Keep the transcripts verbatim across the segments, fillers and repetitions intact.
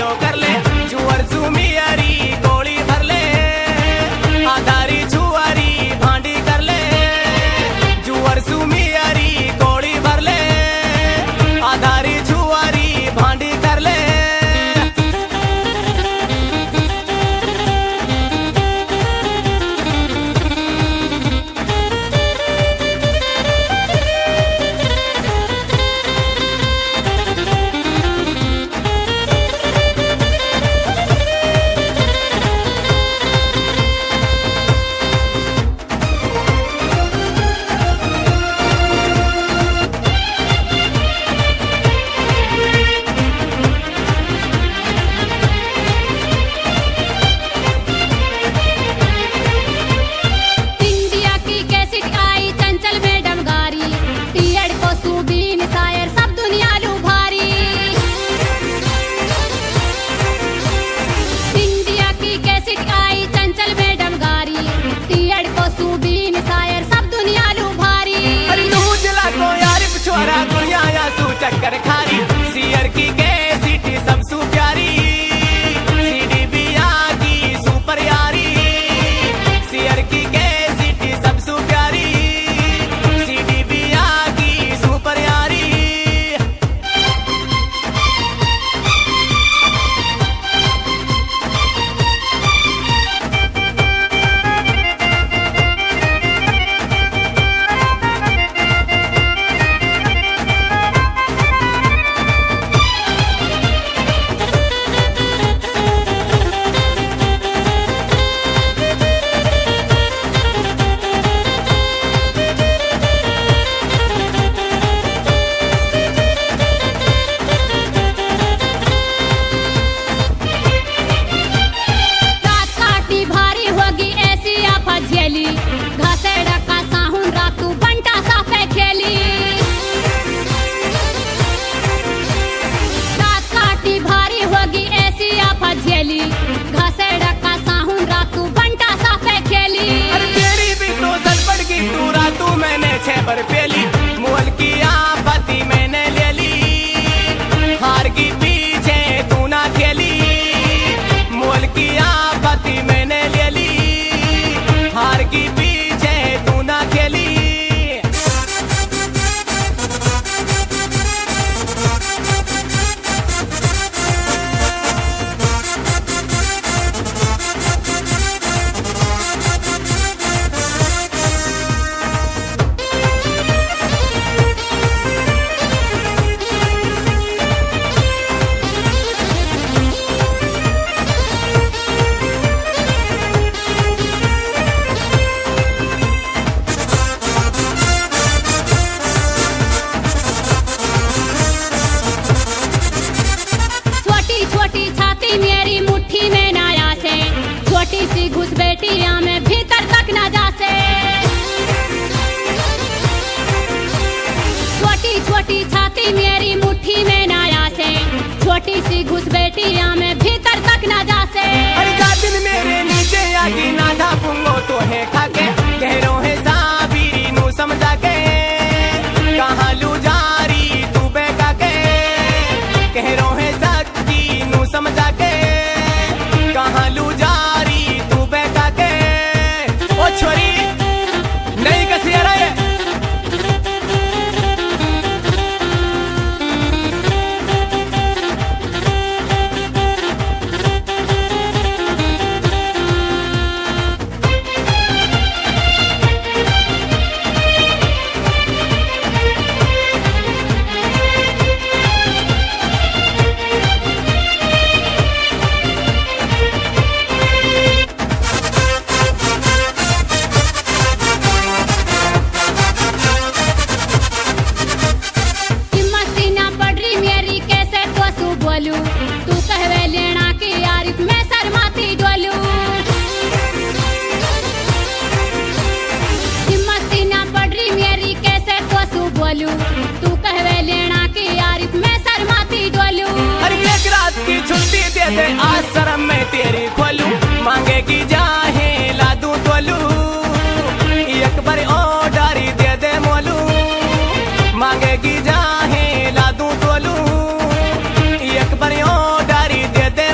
लो कर ले जुअर सुमियारी गोली भर ले आधारी छुआरी भांडी कर ले जुअर सुमियारी गोली भर ले आधारी छुआरी भांडी कर ले। चक्कर खारी सियर की कैसिटी सबसु प्यारी सीडी बिया की सुपर यारी सियर की कैसिटी सबसु प्यारी सीडी बिया की सुपर यारी। पर पेली मोल की आपत्ति मैंने ले ली हार की पीछे तू ना खेली मोल की आपत्ति मैंने ले ली हार की पीछे तू ना खेली। छोटी सी घुसपैठिया में भीतर तक न जासे छोटी छोटी छाती मेरी मुट्ठी में न आसे छोटी सी घुसपैठिया में भीतर तक न जासे। अरे दिन मेरे नीचे आगी ना ढापूंगो तो है खाके गहरों है साबीरी नू समझा के कहाँ लू जारी तू बेका के गहरों है सच्ची नू समझा के कहाँ लू जारी तू बेका के ओ छोरी नहीं कसी आ रहा है। तू कहवे लेना की यारिफ में शर्माती डोलू हिम्मत ना पड़ रही मेरी कैसे तो सू बोलू तू कहवे लेना की यारिफ में शर्माती डोलू। अरे एक रात की छुट्टी दे दे आज शर्म में तेरी खोलू मांगेगी जाहे ला दूं तोलू एक बार ऑर्डर दे दे मोलू मांगेगी जाहे ला दूं तोलू एक बार ऑर्डर दे दे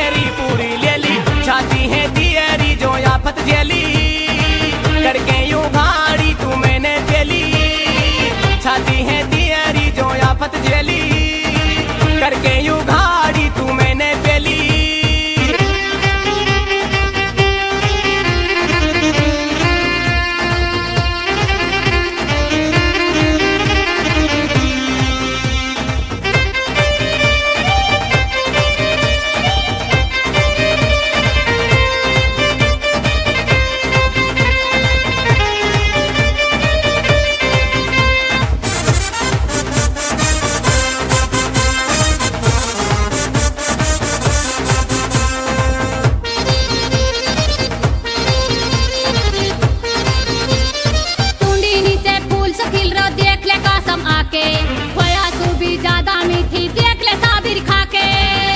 मेरी पूरी ले ली, छाती है दियरी जो आफत झेली, करके यूं घाड़ी तू मैंने झेली, छाती है दियरी जो आफत झेली, करके यूं घाड़ी तू मैंने पेली। खोया तू भी ज्यादा मीठी देख ले साबिर खाके,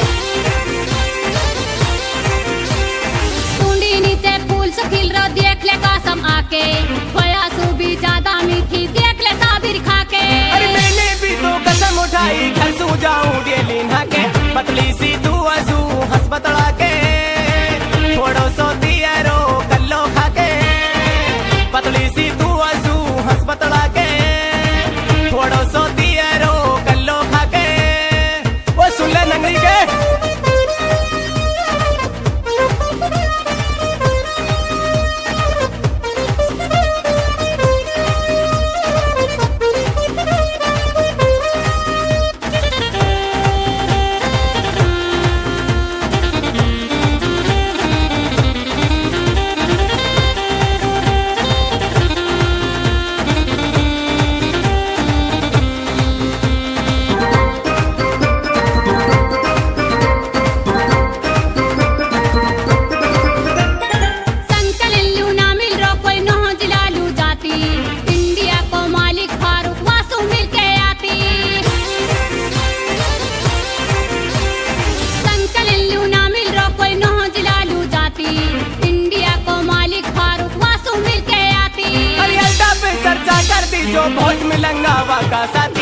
टूंडी नीचे फूल से खिल रो देख ले कसम आके, खोया तू भी ज्यादा मीठी देख ले साबिर खाके। अरे मैंने भी तो कसम उठाई घर सो जाऊं डेली नहाके, पतली सी तू आजू हंस बतड़ा के, छोड़ो सो दिया रो कल्लो खाके, पतली सी तू आजू हंस बतड़ा के, छोड़ो सो दिया रो कल्लो खाके। वो सुन ले नंगरी के जो बहुत मिलंगा वाका साथ